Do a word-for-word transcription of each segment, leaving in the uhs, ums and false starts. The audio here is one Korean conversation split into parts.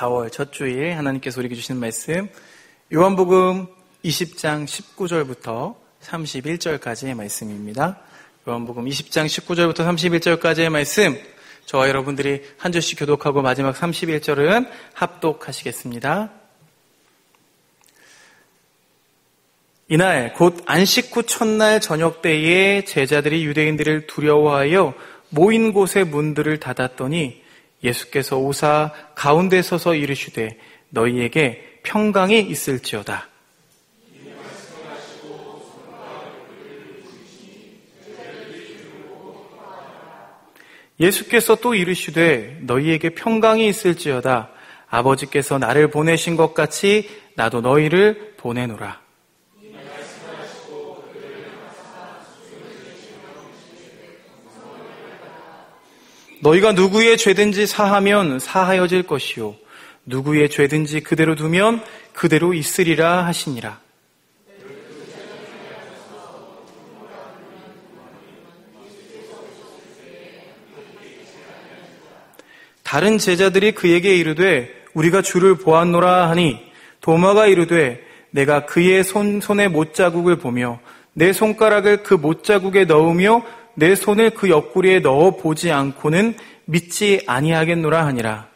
사월 첫 주일 하나님께서 우리에게 주시는 말씀 요한복음 이십 장 십구 절부터 삼십일 절까지의 말씀입니다. 요한복음 이십 장 십구 절부터 삼십일 절까지의 말씀, 저와 여러분들이 한 절씩 교독하고 마지막 삼십일 절은 합독하시겠습니다. 이날 곧 안식 후 첫날 저녁 때에 제자들이 유대인들을 두려워하여 모인 곳의 문들을 닫았더니 예수께서 오사 가운데 서서 이르시되 너희에게 평강이 있을지어다. 예수께서 또 이르시되 너희에게 평강이 있을지어다. 아버지께서 나를 보내신 것 같이 나도 너희를 보내노라. 너희가 누구의 죄든지 사하면 사하여질 것이요 누구의 죄든지 그대로 두면 그대로 있으리라 하시니라. 다른 제자들이 그에게 이르되 우리가 주를 보았노라 하니 도마가 이르되 내가 그의 손, 손에 못자국을 보며 내 손가락을 그 못자국에 넣으며 내 손을 그 옆구리에 넣어 보지 않고는 믿지 아니하겠노라 하니라.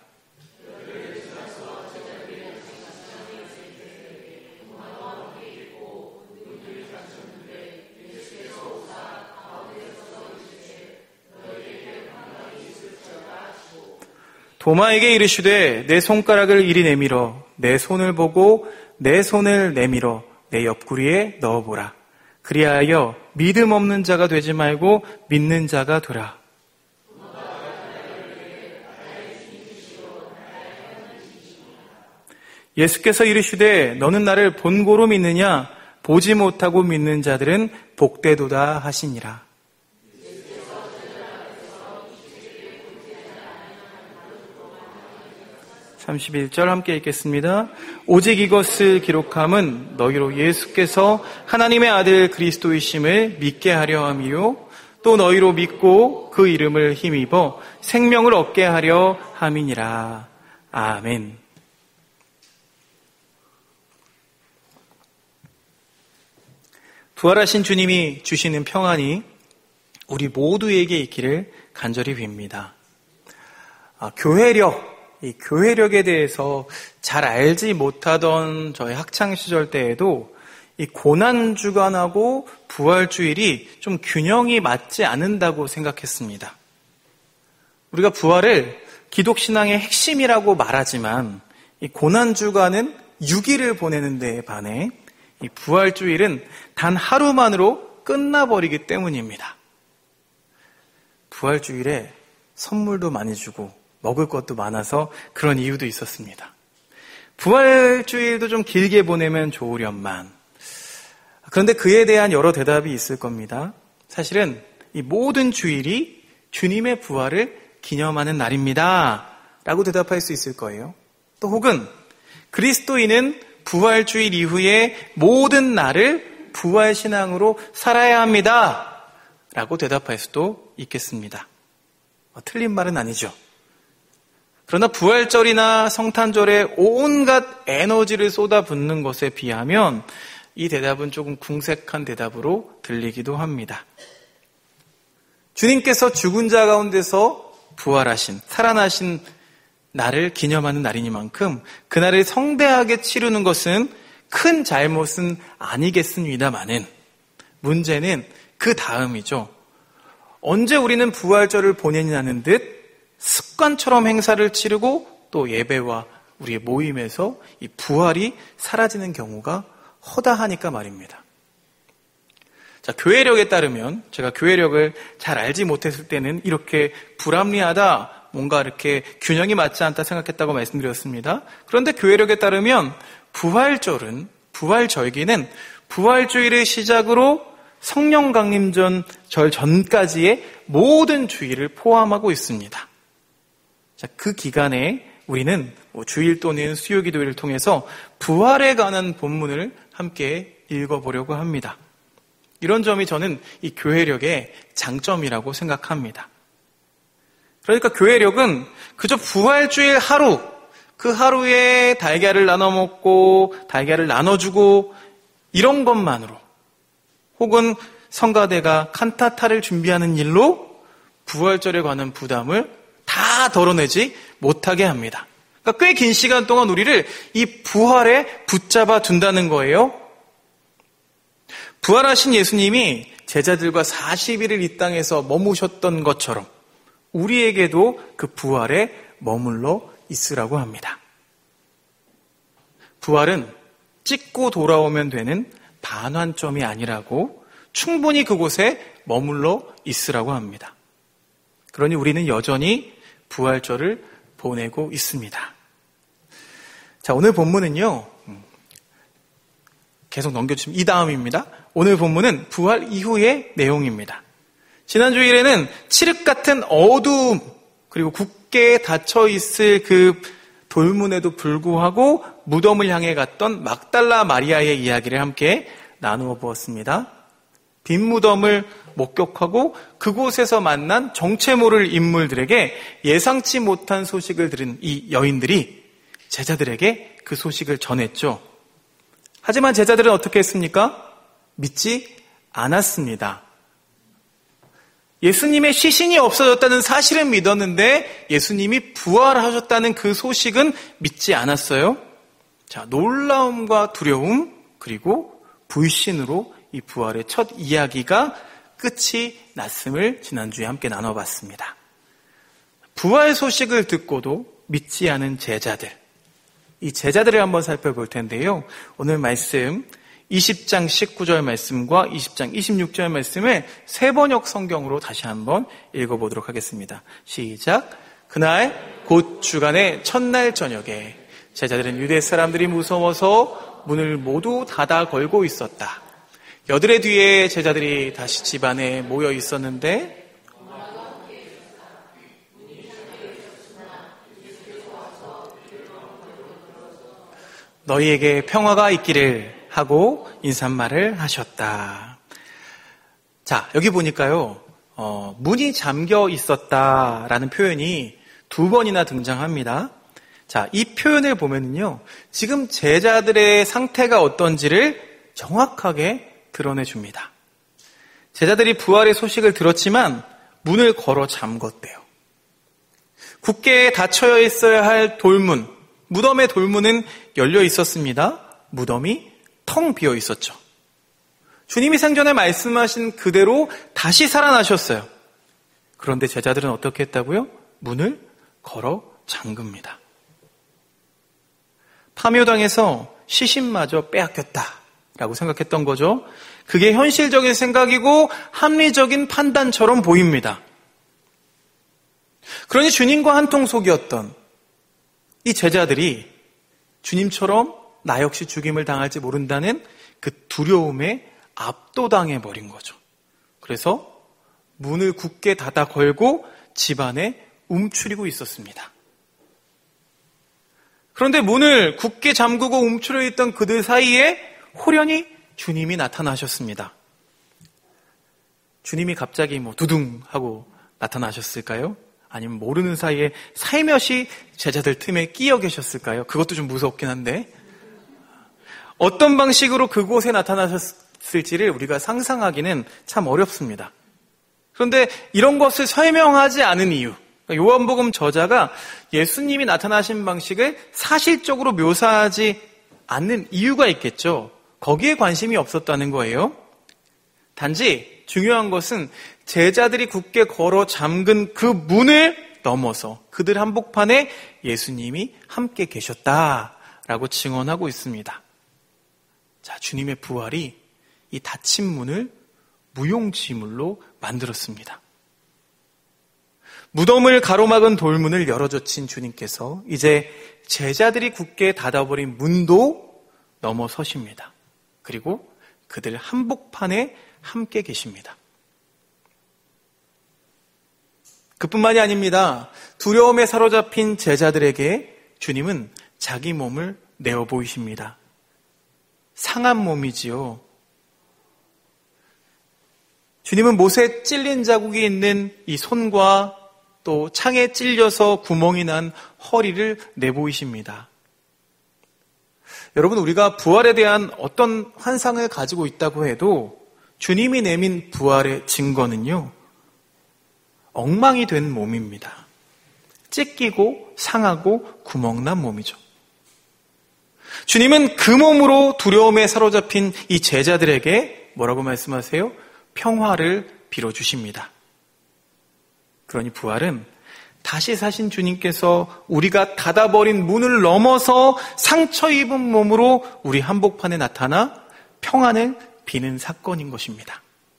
도마에게 이르시되 내 손가락을 이리 내밀어 내 손을 보고 내 손을 내밀어 내 옆구리에 넣어보라. 그리하여 믿음 없는 자가 되지 말고 믿는 자가 되라. 예수께서 이르시되 너는 나를 본고로 믿느냐? 보지 못하고 믿는 자들은 복되도다 하시니라. 삼십일 절 함께 읽겠습니다. 오직 이것을 기록함은 너희로 예수께서 하나님의 아들 그리스도이심을 믿게 하려 함이요 또 너희로 믿고 그 이름을 힘입어 생명을 얻게 하려 함이니라. 아멘. 부활하신 주님이 주시는 평안이 우리 모두에게 있기를 간절히 빕니다. 아, 교회력 이 교회력에 대해서 잘 알지 못하던 저의 학창시절 때에도 이 고난주간하고 부활주일이 좀 균형이 맞지 않는다고 생각했습니다. 우리가 부활을 기독신앙의 핵심이라고 말하지만 이 고난주간은 육 일을 보내는 데에 반해 이 부활주일은 단 하루만으로 끝나버리기 때문입니다. 부활주일에 선물도 많이 주고 먹을 것도 많아서 그런 이유도 있었습니다. 부활주일도 좀 길게 보내면 좋으련만. 그런데 그에 대한 여러 대답이 있을 겁니다. 사실은 이 모든 주일이 주님의 부활을 기념하는 날입니다 라고 대답할 수 있을 거예요. 또 혹은 그리스도인은 부활주일 이후에 모든 날을 부활신앙으로 살아야 합니다 라고 대답할 수도 있겠습니다. 어, 틀린 말은 아니죠. 그러나 부활절이나 성탄절에 온갖 에너지를 쏟아붓는 것에 비하면 이 대답은 조금 궁색한 대답으로 들리기도 합니다. 주님께서 죽은 자 가운데서 부활하신, 살아나신 날을 기념하는 날이니만큼 그날을 성대하게 치르는 것은 큰 잘못은 아니겠습니다마는 문제는 그 다음이죠. 언제 우리는 부활절을 보내냐는 듯 습관처럼 행사를 치르고 또 예배와 우리의 모임에서 이 부활이 사라지는 경우가 허다하니까 말입니다. 자, 교회력에 따르면 제가 교회력을 잘 알지 못했을 때는 이렇게 불합리하다, 뭔가 이렇게 균형이 맞지 않다 생각했다고 말씀드렸습니다. 그런데 교회력에 따르면 부활절은, 부활절기는 부활주일을 시작으로 성령 강림전 절 전까지의 모든 주일을 포함하고 있습니다. 자, 그 기간에 우리는 주일 또는 수요기도회를 통해서 부활에 관한 본문을 함께 읽어보려고 합니다. 이런 점이 저는 이 교회력의 장점이라고 생각합니다. 그러니까 교회력은 그저 부활주일 하루, 그 하루에 달걀을 나눠 먹고 달걀을 나눠주고 이런 것만으로 혹은 성가대가 칸타타를 준비하는 일로 부활절에 관한 부담을 다 덜어내지 못하게 합니다. 그러니까 꽤 긴 시간 동안 우리를 이 부활에 붙잡아 둔다는 거예요. 부활하신 예수님이 제자들과 사십 일을 이 땅에서 머무셨던 것처럼 우리에게도 그 부활에 머물러 있으라고 합니다. 부활은 찍고 돌아오면 되는 반환점이 아니라고 충분히 그곳에 머물러 있으라고 합니다. 그러니 우리는 여전히 부활절을 보내고 있습니다. 자, 오늘 본문은요, 계속 넘겨주시면 이 다음입니다. 오늘 본문은 부활 이후의 내용입니다. 지난 주일에는 칠흑 같은 어두움, 그리고 굳게 닫혀있을 그 돌문에도 불구하고 무덤을 향해 갔던 막달라 마리아의 이야기를 함께 나누어 보았습니다. 빈 무덤을 목격하고 그곳에서 만난 정체 모를 인물들에게 예상치 못한 소식을 들은 이 여인들이 제자들에게 그 소식을 전했죠. 하지만 제자들은 어떻게 했습니까? 믿지 않았습니다. 예수님의 시신이 없어졌다는 사실은 믿었는데 예수님이 부활하셨다는 그 소식은 믿지 않았어요. 자, 놀라움과 두려움 그리고 불신으로 이 부활의 첫 이야기가 끝이 났음을 지난주에 함께 나눠봤습니다. 부활 소식을 듣고도 믿지 않은 제자들, 이 제자들을 한번 살펴볼 텐데요. 오늘 말씀 이십 장 십구 절 말씀과 이십 장 이십육 절 말씀을 세 번역 성경으로 다시 한번 읽어보도록 하겠습니다. 시작. 그날 곧 주간의 첫날 저녁에 제자들은 유대 사람들이 무서워서 문을 모두 닫아 걸고 있었다. 여드레 뒤에 제자들이 다시 집 안에 모여 있었는데 너희에게 평화가 있기를 하고 인사말을 하셨다. 자, 여기 보니까요, 어, 문이 잠겨 있었다라는 표현이 두 번이나 등장합니다. 자, 이 표현을 보면요, 지금 제자들의 상태가 어떤지를 정확하게 드러내줍니다. 제자들이 부활의 소식을 들었지만 문을 걸어 잠궜대요. 굳게 닫혀 있어야 할 돌문, 무덤의 돌문은 열려 있었습니다. 무덤이 텅 비어 있었죠. 주님이 생전에 말씀하신 그대로 다시 살아나셨어요. 그런데 제자들은 어떻게 했다고요? 문을 걸어 잠깁니다. 파묘당에서 시신마저 빼앗겼다라고 생각했던 거죠. 그게 현실적인 생각이고 합리적인 판단처럼 보입니다. 그러니 주님과 한통속이었던 이 제자들이 주님처럼 나 역시 죽임을 당할지 모른다는 그 두려움에 압도당해 버린 거죠. 그래서 문을 굳게 닫아 걸고 집안에 움츠리고 있었습니다. 그런데 문을 굳게 잠그고 움츠려 있던 그들 사이에 호련히 주님이 나타나셨습니다. 주님이 갑자기 뭐 두둥 하고 나타나셨을까요? 아니면 모르는 사이에 살며시 제자들 틈에 끼어 계셨을까요? 그것도 좀 무섭긴 한데 어떤 방식으로 그곳에 나타나셨을지를 우리가 상상하기는 참 어렵습니다. 그런데 이런 것을 설명하지 않은 이유, 요한복음 저자가 예수님이 나타나신 방식을 사실적으로 묘사하지 않는 이유가 있겠죠. 거기에 관심이 없었다는 거예요. 단지 중요한 것은 제자들이 굳게 걸어 잠근 그 문을 넘어서 그들 한복판에 예수님이 함께 계셨다라고 증언하고 있습니다. 자, 주님의 부활이 이 닫힌 문을 무용지물로 만들었습니다. 무덤을 가로막은 돌문을 열어젖힌 주님께서 이제 제자들이 굳게 닫아버린 문도 넘어서십니다. 그리고 그들 한복판에 함께 계십니다. 그뿐만이 아닙니다. 두려움에 사로잡힌 제자들에게 주님은 자기 몸을 내어 보이십니다. 상한 몸이지요. 주님은 못에 찔린 자국이 있는 이 손과 또 창에 찔려서 구멍이 난 허리를 내보이십니다. 여러분, 우리가 부활에 대한 어떤 환상을 가지고 있다고 해도 주님이 내민 부활의 증거는요, 엉망이 된 몸입니다. 찢기고 상하고 구멍난 몸이죠. 주님은 그 몸으로 두려움에 사로잡힌 이 제자들에게 뭐라고 말씀하세요? 평화를 빌어주십니다. 그러니 부활은 다시 사신 주님께서 우리가 닫아버린 문을 넘어서 상처 입은 몸으로 우리 한복판에 나타나 평안을 비는 사건인 것입니다.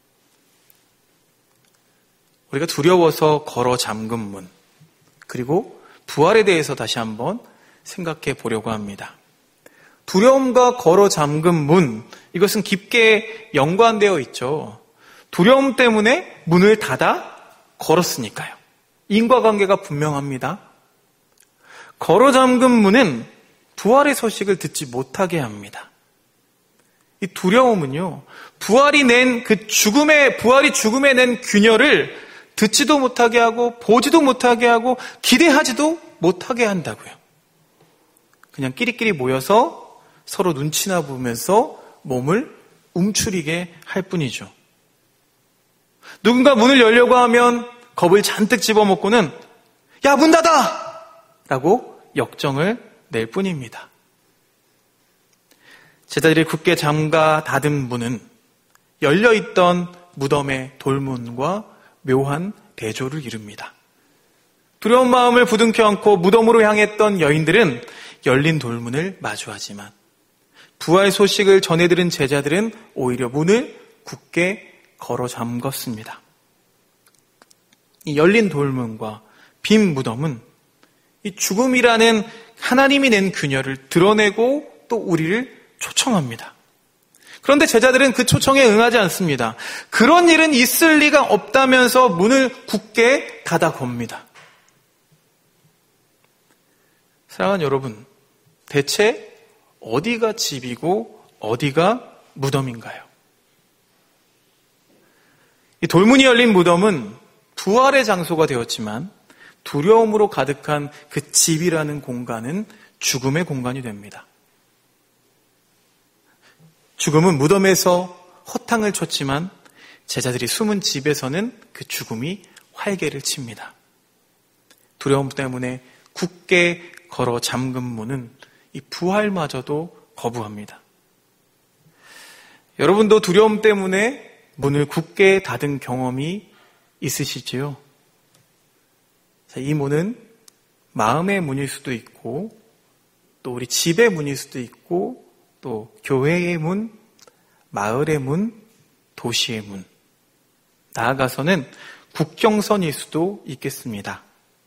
우리가 두려워서 걸어 잠근 문, 그리고 부활에 대해서 다시 한번 생각해 보려고 합니다. 두려움과 걸어 잠근 문, 이것은 깊게 연관되어 있죠. 두려움 때문에 문을 닫아 걸었으니까요. 인과관계가 분명합니다. 걸어 잠근 문은 부활의 소식을 듣지 못하게 합니다. 이 두려움은요, 부활이 낸 그 죽음의, 부활이 죽음에 낸 균열을 듣지도 못하게 하고, 보지도 못하게 하고, 기대하지도 못하게 한다고요. 그냥 끼리끼리 모여서 서로 눈치나 보면서 몸을 움츠리게 할 뿐이죠. 누군가 문을 열려고 하면 겁을 잔뜩 집어먹고는 야, 문 닫아! 라고 역정을 낼 뿐입니다. 제자들이 굳게 잠가 닫은 문은 열려있던 무덤의 돌문과 묘한 대조를 이룹니다. 두려운 마음을 부둥켜 안고 무덤으로 향했던 여인들은 열린 돌문을 마주하지만 부활 소식을 전해들은 제자들은 오히려 문을 굳게 걸어 잠궜습니다. 이 열린 돌문과 빈 무덤은 이 죽음이라는 하나님이 낸 균열을 드러내고 또 우리를 초청합니다. 그런데 제자들은 그 초청에 응하지 않습니다. 그런 일은 있을 리가 없다면서 문을 굳게 닫아 겁니다. 사랑하는 여러분, 대체 어디가 집이고 어디가 무덤인가요? 이 돌문이 열린 무덤은 부활의 장소가 되었지만 두려움으로 가득한 그 집이라는 공간은 죽음의 공간이 됩니다. 죽음은 무덤에서 허탕을 쳤지만 제자들이 숨은 집에서는 그 죽음이 활개를 칩니다. 두려움 때문에 굳게 걸어 잠근 문은 이 부활마저도 거부합니다. 여러분도 두려움 때문에 문을 굳게 닫은 경험이 있으시지요? 이 문은 마음의 문일 수도 있고, 또 우리 집의 문일 수도 있고, 또 교회의 문, 마을의 문, 도시의 문, 나아가서는 국경선일 수도 있겠습니다.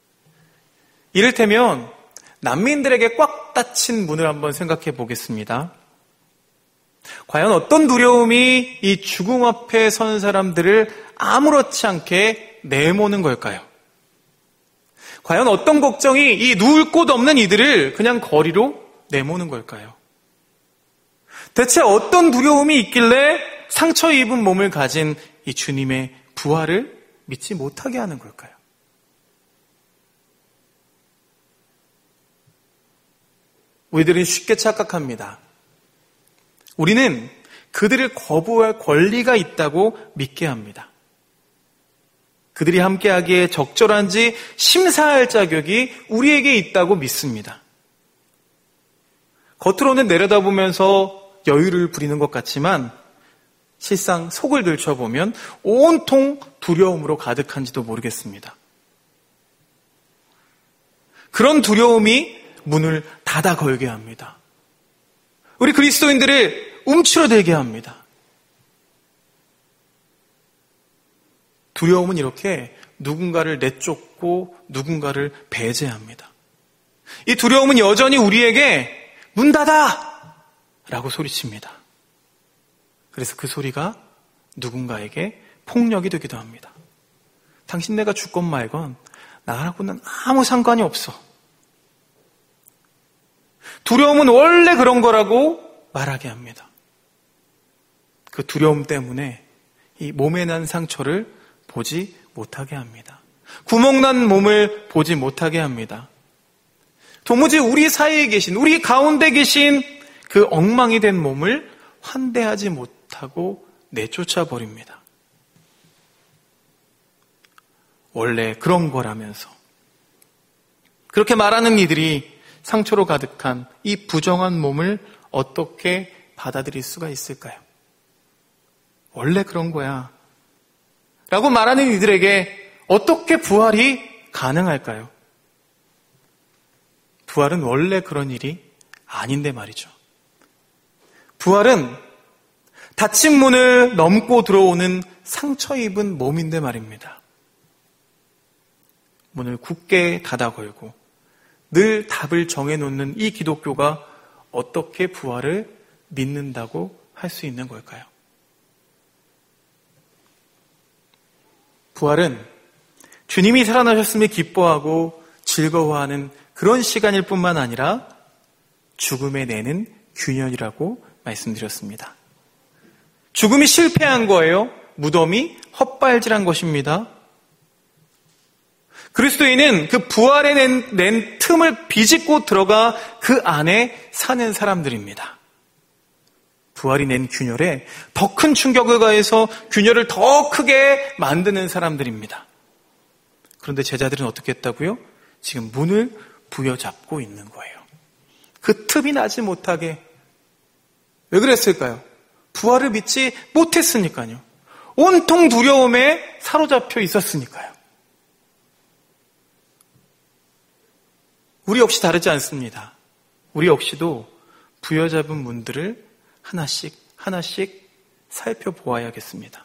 이를테면 난민들에게 꽉 닫힌 문을 한번 생각해 보겠습니다. 과연 어떤 두려움이 이 죽음 앞에 선 사람들을 아무렇지 않게 내모는 걸까요? 과연 어떤 걱정이 이 누울 곳 없는 이들을 그냥 거리로 내모는 걸까요? 대체 어떤 두려움이 있길래 상처 입은 몸을 가진 이 주님의 부활을 믿지 못하게 하는 걸까요? 우리들은 쉽게 착각합니다. 우리는 그들을 거부할 권리가 있다고 믿게 합니다. 그들이 함께하기에 적절한지 심사할 자격이 우리에게 있다고 믿습니다. 겉으로는 내려다보면서 여유를 부리는 것 같지만 실상 속을 들춰보면 온통 두려움으로 가득한지도 모르겠습니다. 그런 두려움이 문을 닫아 걸게 합니다. 우리 그리스도인들을 움츠러들게 합니다. 두려움은 이렇게 누군가를 내쫓고 누군가를 배제합니다. 이 두려움은 여전히 우리에게 문 닫아! 라고 소리칩니다. 그래서 그 소리가 누군가에게 폭력이 되기도 합니다. 당신 내가 죽건 말건 나하고는 아무 상관이 없어. 두려움은 원래 그런 거라고 말하게 합니다. 그 두려움 때문에 이 몸에 난 상처를 보지 못하게 합니다. 구멍난 몸을 보지 못하게 합니다. 도무지 우리 사이에 계신, 우리 가운데 계신 그 엉망이 된 몸을 환대하지 못하고 내쫓아 버립니다. 원래 그런 거라면서. 그렇게 말하는 이들이 상처로 가득한 이 부정한 몸을 어떻게 받아들일 수가 있을까요? 원래 그런 거야 라고 말하는 이들에게 어떻게 부활이 가능할까요? 부활은 원래 그런 일이 아닌데 말이죠. 부활은 닫힌 문을 넘고 들어오는 상처 입은 몸인데 말입니다. 문을 굳게 닫아 걸고 늘 답을 정해놓는 이 기독교가 어떻게 부활을 믿는다고 할 수 있는 걸까요? 부활은 주님이 살아나셨음을 기뻐하고 즐거워하는 그런 시간일 뿐만 아니라 죽음에 내는 균열이라고 말씀드렸습니다. 죽음이 실패한 거예요. 무덤이 헛발질한 것입니다. 그리스도인은 그 부활에 낸, 낸 틈을 비집고 들어가 그 안에 사는 사람들입니다. 부활이 낸 균열에 더 큰 충격을 가해서 균열을 더 크게 만드는 사람들입니다. 그런데 제자들은 어떻게 했다고요? 지금 문을 부여잡고 있는 거예요. 그 틈이 나지 못하게. 왜 그랬을까요? 부활을 믿지 못했으니까요. 온통 두려움에 사로잡혀 있었으니까요. 우리 역시 다르지 않습니다. 우리 역시도 부여잡은 문들을 하나씩 하나씩 살펴보아야겠습니다.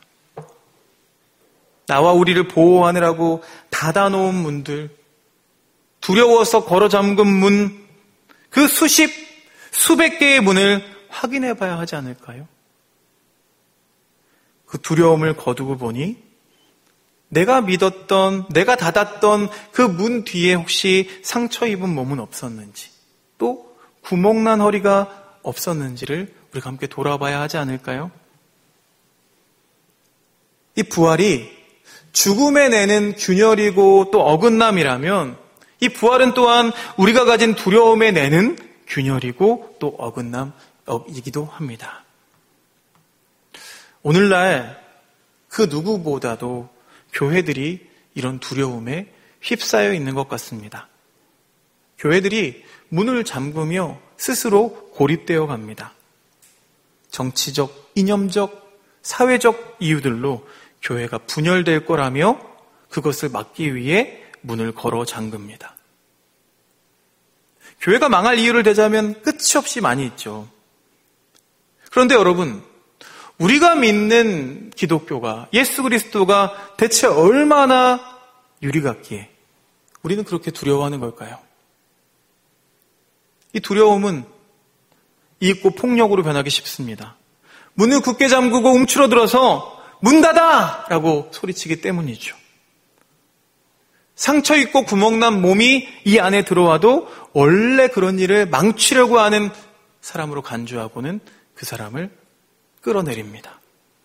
나와 우리를 보호하느라고 닫아놓은 문들, 두려워서 걸어 잠근 문, 그 수십, 수백 개의 문을 확인해 봐야 하지 않을까요? 그 두려움을 거두고 보니 내가 믿었던, 내가 닫았던 그 문 뒤에 혹시 상처 입은 몸은 없었는지, 또 구멍난 허리가 없었는지를 우리가 함께 돌아봐야 하지 않을까요? 이 부활이 죽음에 내는 균열이고 또 어긋남이라면 이 부활은 또한 우리가 가진 두려움에 내는 균열이고 또 어긋남이기도 합니다. 오늘날 그 누구보다도 교회들이 이런 두려움에 휩싸여 있는 것 같습니다. 교회들이 문을 잠그며 스스로 고립되어 갑니다. 정치적, 이념적, 사회적 이유들로 교회가 분열될 거라며 그것을 막기 위해 문을 걸어 잠깁니다. 교회가 망할 이유를 대자면 끝이 없이 많이 있죠. 그런데 여러분, 우리가 믿는 기독교가, 예수 그리스도가 대체 얼마나 유리 같기에 우리는 그렇게 두려워하는 걸까요? 이 두려움은 이윽고 폭력으로 변하기 쉽습니다. 문을 굳게 잠그고 움츠러들어서 문 닫아! 라고 소리치기 때문이죠. 상처 입고 구멍난 몸이 이 안에 들어와도 원래 그런 일을 망치려고 하는 사람으로 간주하고는 그 사람을 끌어내립니다.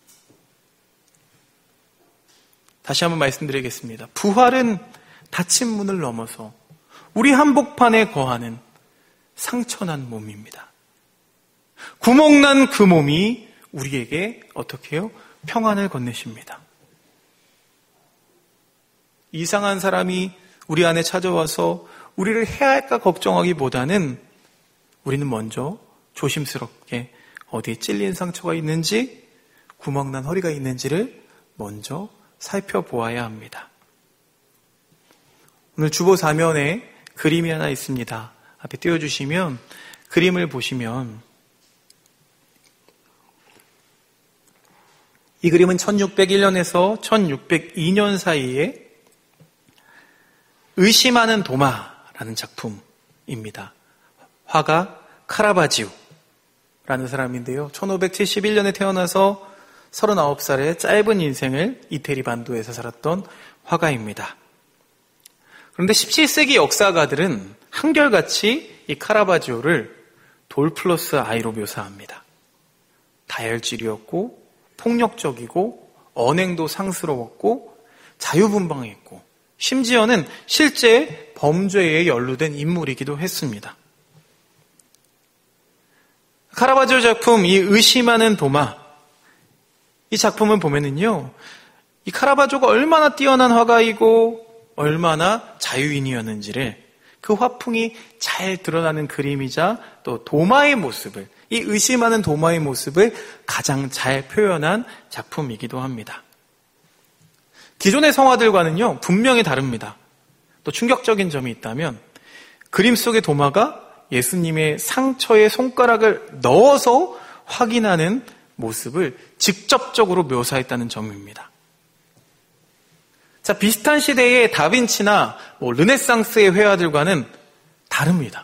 다시 한번 말씀드리겠습니다. 부활은 닫힌 문을 넘어서 우리 한복판에 거하는 상처난 몸입니다. 구멍난 그 몸이 우리에게 어떻게 해요? 평안을 건네십니다. 이상한 사람이 우리 안에 찾아와서 우리를 해할까 걱정하기보다는 우리는 먼저 조심스럽게 어디에 찔린 상처가 있는지, 구멍난 허리가 있는지를 먼저 살펴보아야 합니다. 오늘 주보 사면에 그림이 하나 있습니다. 앞에 띄워주시면 그림을 보시면 이 그림은 천육백일 년에서 천육백이 년 사이에 의심하는 도마라는 작품입니다. 화가 카라바지오라는 사람인데요. 천오백칠십일 년에 태어나서 서른아홉 살의 짧은 인생을 이태리 반도에서 살았던 화가입니다. 그런데 십칠 세기 역사가들은 한결같이 이 카라바지오를 돌 플러스 아이로 묘사합니다. 다혈질이었고 폭력적이고 언행도 상스러웠고 자유분방했고 심지어는 실제 범죄에 연루된 인물이기도 했습니다. 카라바조 작품 이 의심하는 도마, 이 작품을 보면은요, 이 카라바조가 얼마나 뛰어난 화가이고 얼마나 자유인이었는지를 그 화풍이 잘 드러나는 그림이자 또 도마의 모습을, 이 의심하는 도마의 모습을 가장 잘 표현한 작품이기도 합니다. 기존의 성화들과는요, 분명히 다릅니다. 또 충격적인 점이 있다면 그림 속의 도마가 예수님의 상처에 손가락을 넣어서 확인하는 모습을 직접적으로 묘사했다는 점입니다. 자, 비슷한 시대의 다빈치나 뭐 르네상스의 회화들과는 다릅니다.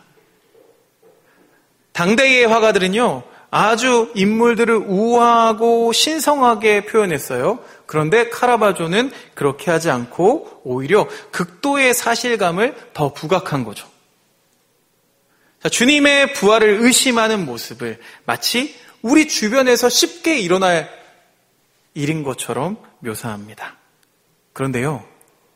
당대의 화가들은요, 아주 인물들을 우아하고 신성하게 표현했어요. 그런데 카라바조는 그렇게 하지 않고 오히려 극도의 사실감을 더 부각한 거죠. 자, 주님의 부활을 의심하는 모습을 마치 우리 주변에서 쉽게 일어날 일인 것처럼 묘사합니다. 그런데요,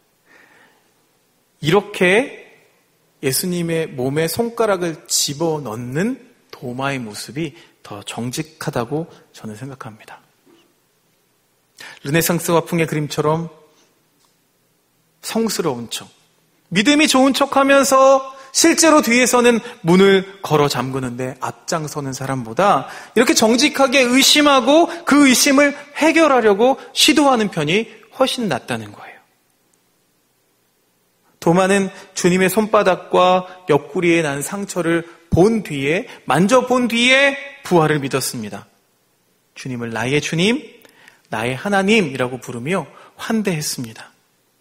이렇게 예수님의 몸에 손가락을 집어넣는 도마의 모습이 더 정직하다고 저는 생각합니다. 르네상스 화풍의 그림처럼 성스러운 척, 믿음이 좋은 척하면서 실제로 뒤에서는 문을 걸어 잠그는데 앞장서는 사람보다 이렇게 정직하게 의심하고 그 의심을 해결하려고 시도하는 편이 훨씬 낫다는 거예요. 도마는 주님의 손바닥과 옆구리에 난 상처를 본 뒤에, 만져본 뒤에 부활을 믿었습니다. 주님을 나의 주님, 나의 하나님이라고 부르며 환대했습니다.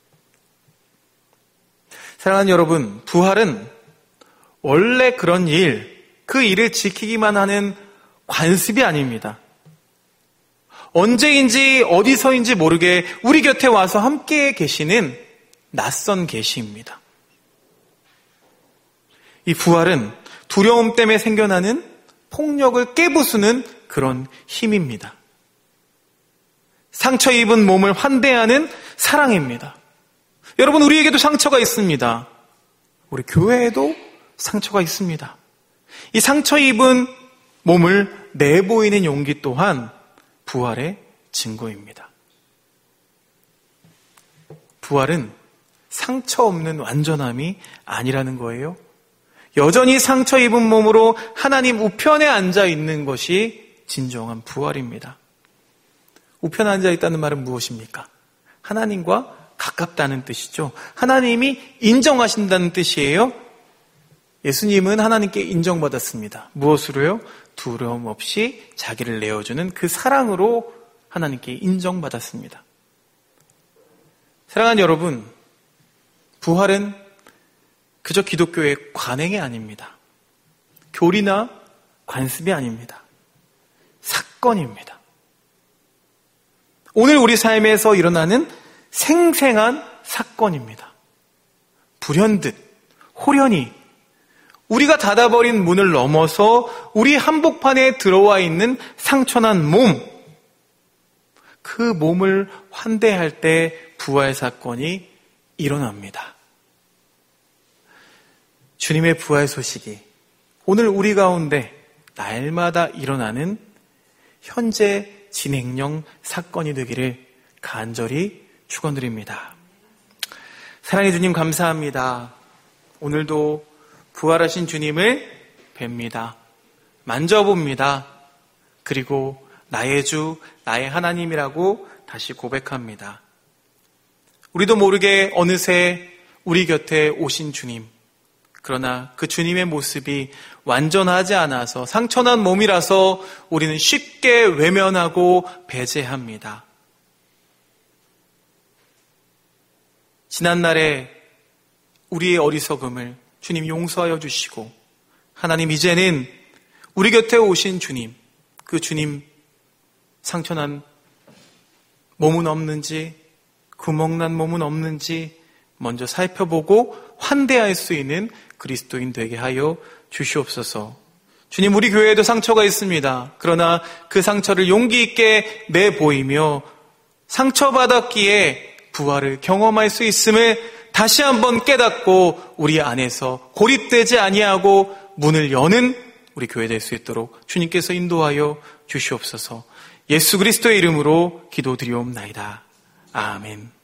사랑하는 여러분, 부활은 원래 그런 일, 그 일을 지키기만 하는 관습이 아닙니다. 언제인지 어디서인지 모르게 우리 곁에 와서 함께 계시는 낯선 계시입니다. 이 부활은 두려움 때문에 생겨나는 폭력을 깨부수는 그런 힘입니다. 상처 입은 몸을 환대하는 사랑입니다. 여러분, 우리에게도 상처가 있습니다. 우리 교회에도 상처가 있습니다. 이 상처 입은 몸을 내보이는 용기 또한 부활의 증거입니다. 부활은 상처 없는 완전함이 아니라는 거예요. 여전히 상처 입은 몸으로 하나님 우편에 앉아 있는 것이 진정한 부활입니다. 우편에 앉아 있다는 말은 무엇입니까? 하나님과 가깝다는 뜻이죠. 하나님이 인정하신다는 뜻이에요. 예수님은 하나님께 인정받았습니다. 무엇으로요? 두려움 없이 자기를 내어주는 그 사랑으로 하나님께 인정받았습니다. 사랑하는 여러분, 부활은 그저 기독교의 관행이 아닙니다. 교리나 관습이 아닙니다. 사건입니다. 오늘 우리 삶에서 일어나는 생생한 사건입니다. 불현듯, 호련히 우리가 닫아버린 문을 넘어서 우리 한복판에 들어와 있는 상처난 몸, 그 몸을 환대할 때 부활 사건이 일어납니다. 주님의 부활 소식이 오늘 우리 가운데 날마다 일어나는 현재 진행형 사건이 되기를 간절히 축원드립니다. 사랑의 주님, 감사합니다. 오늘도 부활하신 주님을 뵙니다. 만져봅니다. 그리고 나의 주, 나의 하나님이라고 다시 고백합니다. 우리도 모르게 어느새 우리 곁에 오신 주님, 그러나 그 주님의 모습이 완전하지 않아서 상처난 몸이라서 우리는 쉽게 외면하고 배제합니다. 지난날에 우리의 어리석음을 주님 용서하여 주시고, 하나님 이제는 우리 곁에 오신 주님, 그 주님 상처난 몸은 없는지, 구멍난 몸은 없는지 먼저 살펴보고 환대할 수 있는 그리스도인 되게 하여 주시옵소서. 주님, 우리 교회에도 상처가 있습니다. 그러나 그 상처를 용기 있게 내보이며 상처받았기에 부활을 경험할 수 있음을 다시 한번 깨닫고 우리 안에서 고립되지 아니하고 문을 여는 우리 교회 될 수 있도록 주님께서 인도하여 주시옵소서. 예수 그리스도의 이름으로 기도드리옵나이다. 아멘.